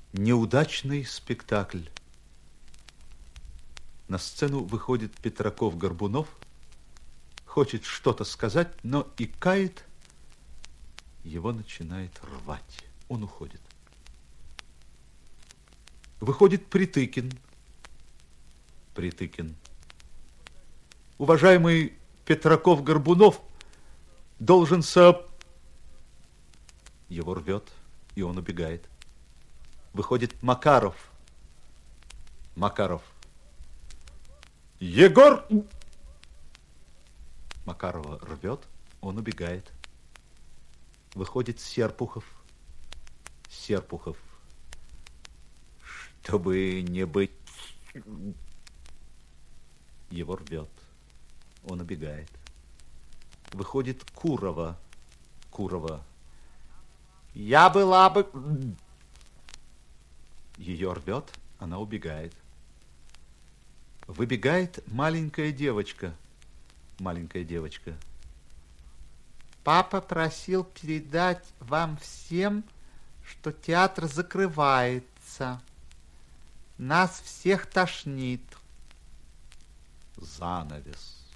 Неудачный спектакль. На сцену выходит Петраков-Горбунов, хочет что-то сказать, но икает, его начинает рвать. Он уходит. Выходит Притыкин. Притыкин. Уважаемый Петраков-Горбунов должен Его рвет, и он убегает. Выходит Макаров. Макаров. Егор! Макарова рвет, он убегает. Выходит Серпухов. Серпухов. Чтобы не быть... Его рвет, он убегает. Выходит Курова. Курова. Я была бы... Ее рвет, она убегает. Выбегает маленькая девочка. Маленькая девочка. Папа просил передать вам всем, что театр закрывается. Нас всех тошнит. Занавес.